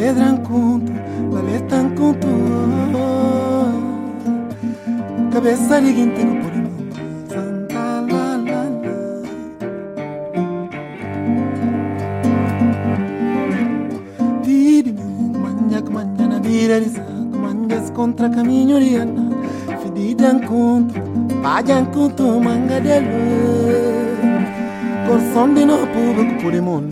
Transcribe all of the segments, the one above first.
pedran conto, valetan conto. Cabeça ninguém tem no polimão. Santa la la la. Didi-me, manhã na vira de saco, manhas contra caminho de anda. Fididan conto, pagan conto, manga de luz. Corson de no público polimão.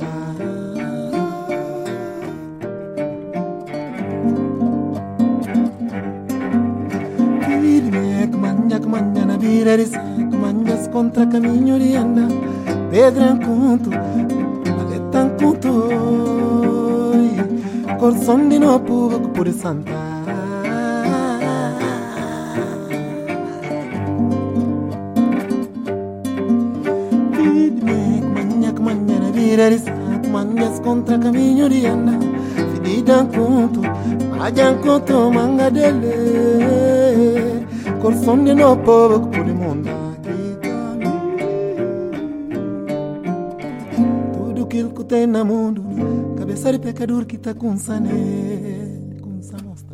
Manhã vira de saco, manhas contra caminho de anda. Pedran conto, valetan conto. Corson de no público por santa. Manhã vira de saco, manhas contra caminho de anda. Fididan conto, pagan conto, manga dele. Corson de no povo por el mundo. Tudo que tem na mundo, cabeça de pecador que tá com sané, com sa mostra.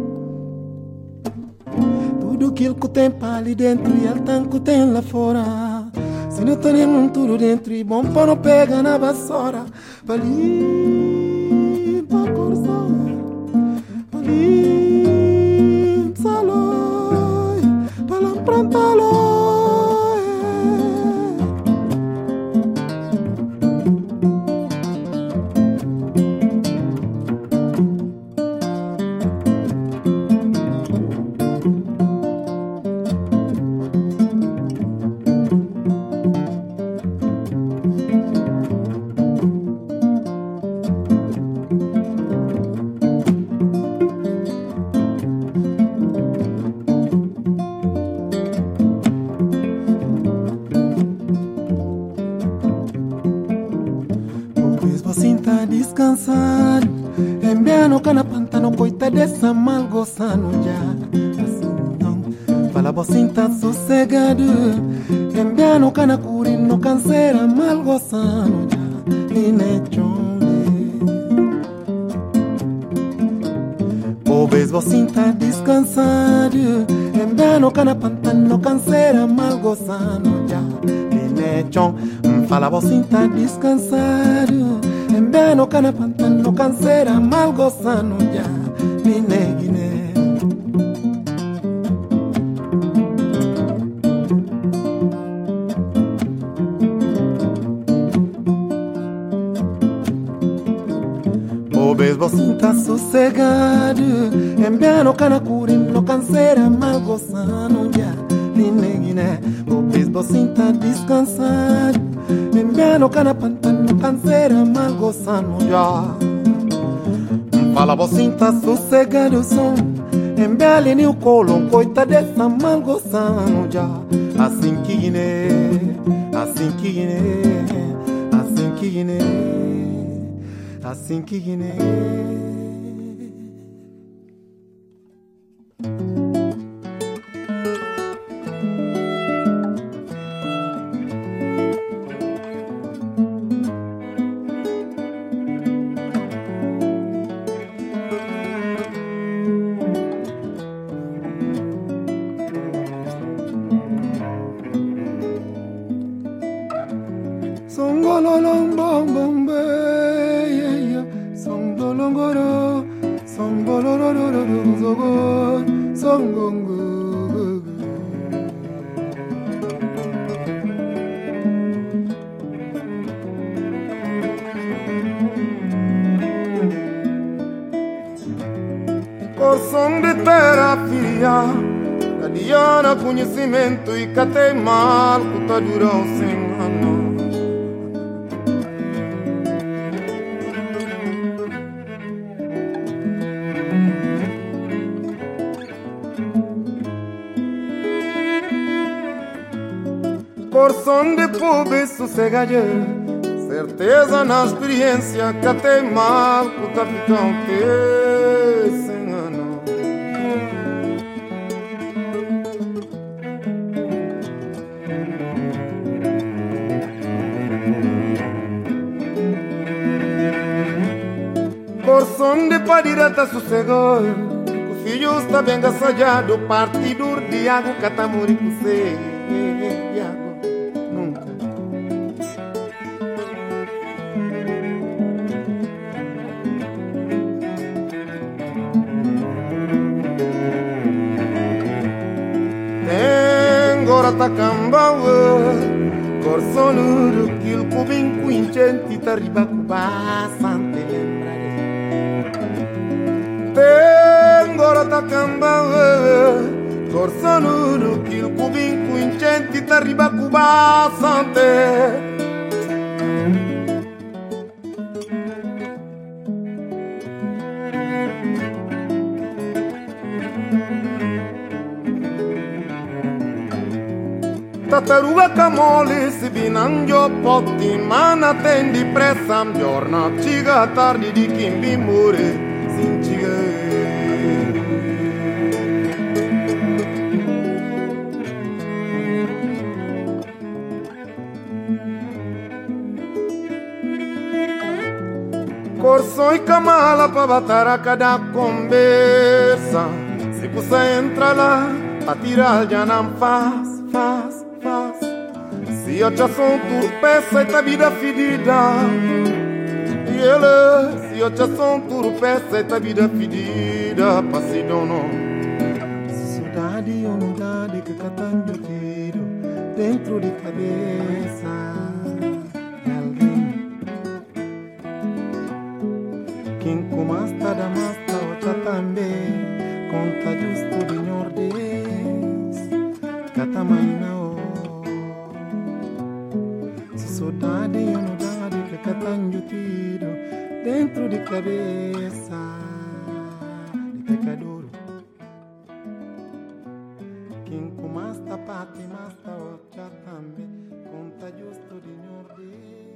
Tudo que tem para ali dentro e altan que tem lá fora. Se não tem tudo dentro e bom para não pegar na vassoura. Valim pa corção, valim salão. Prántalo. Descansando, enviando cana pantano, coita dessa mal gozando já. Assim não, fala bocinta sossegado, enviando cana curino, canseira mal gozando já. Linechonle, pobres bocinta descansado, enviando cana pantano, canseira mal gozando já. Linechon, fala bocinta descansado. Embeno cana pantano, canseira mal gozando já. Guiné. Pobres bocinta sossegado, embeno cana curino, canseira mal gozando já. Guiné. Pobres bocinta descansado, embeno cana pantano, canseira mal gozando já. Fala bocinta sossegado som, embele ni o colon, coita dessa mal gozando já. Assim que Guiné, assim que Guiné, assim que Guiné, assim que Guiné. Songololong bong bong be, songolongoro, songolororo zogo, songongo. Corção de terapia, Diana conhecimento e catei mal, que tá durão sem ano. Corção de pobre sossegado, certeza na experiência que até mal que tá ficando sem ano. Coração de padira tá sossegado, o filho está bem assajado, partido de água que tá morrendo com você, nunca. Agora tá cambando, coração nudo, que o cubim quinchente tá riba bastante lembrare. Agora tá cambando, coração nudo, que o cubim quinchente tá riba bastante. Tartaruga camole si binangio potti mana tendi pressa giorno ciga tardi di kimbi mure sin ciga. Corso e camala pa batara cada conversa se cusa entra lá a tirar já não faz. Se eu já sou turpeça e tá vida fedida, e ele, se eu já sou turpeça e tá vida fedida, passe dono. Saudade e unidade que catando tiro dentro de cabeça de alguém. Quem comasta da masta o já também conta justo de Deus, catamaina. Saudade e unidade que catando tiro dentro de cabeça de pecador. Quem comasta parte, mas tá outra também conta justo de Deus.